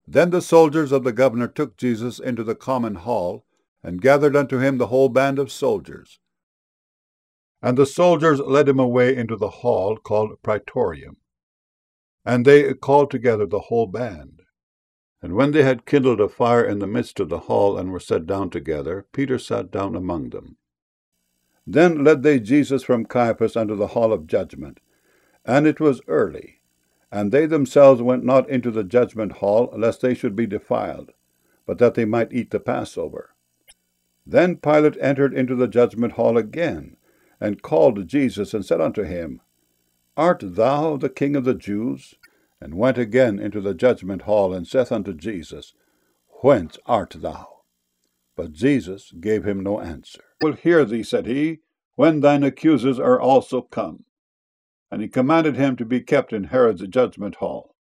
Then the soldiers of the governor took Jesus into the common hall, and gathered unto him the whole band of soldiers. And the soldiers led him away into the hall called Praetorium. And they called together the whole band. And when they had kindled a fire in the midst of the hall, and were set down together, Peter sat down among them. Then led they Jesus from Caiaphas unto the hall of judgment. And it was early, and they themselves went not into the judgment hall, lest they should be defiled, but that they might eat the Passover. Then Pilate entered into the judgment hall again, and called Jesus, and said unto him, Art thou the King of the Jews? And went again into the judgment hall, and saith unto Jesus, Whence art thou? But Jesus gave him no answer. I will hear thee, said he, when thine accusers are also come. And he commanded him to be kept in Herod's judgment hall.